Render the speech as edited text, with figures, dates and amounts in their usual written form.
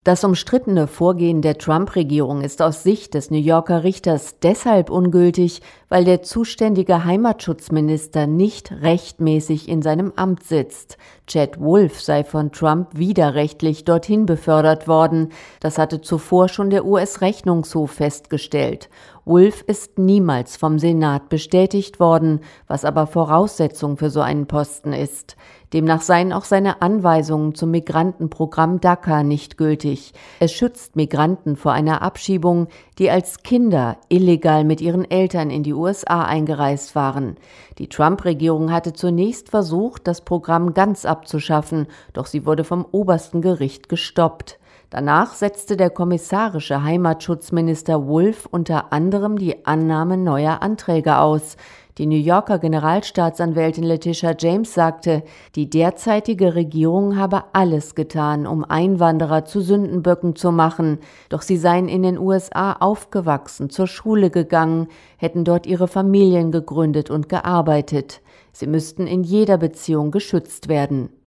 Das umstrittene Vorgehen der Trump-Regierung ist aus Sicht des New Yorker Richters deshalb ungültig, weil der zuständige Heimatschutzminister nicht rechtmäßig in seinem Amt sitzt. Chad Wolf sei von Trump widerrechtlich dorthin befördert worden. Das hatte zuvor schon der US-Rechnungshof festgestellt. Wolf ist niemals vom Senat bestätigt worden, was aber Voraussetzung für so einen Posten ist. Demnach seien auch seine Anweisungen zum Migrantenprogramm DACA nicht gültig. Es schützt Migranten vor einer Abschiebung, die als Kinder illegal mit ihren Eltern in die USA eingereist waren. Die Trump-Regierung hatte zunächst versucht, das Programm ganz abzuschaffen, doch sie wurde vom obersten Gericht gestoppt. Danach setzte der kommissarische Heimatschutzminister Wolf unter anderem die Annahme neuer Anträge aus. Die New Yorker Generalstaatsanwältin Letitia James sagte, die derzeitige Regierung habe alles getan, um Einwanderer zu Sündenböcken zu machen. Doch sie seien in den USA aufgewachsen, zur Schule gegangen, hätten dort ihre Familien gegründet und gearbeitet. Sie müssten in jeder Beziehung geschützt werden.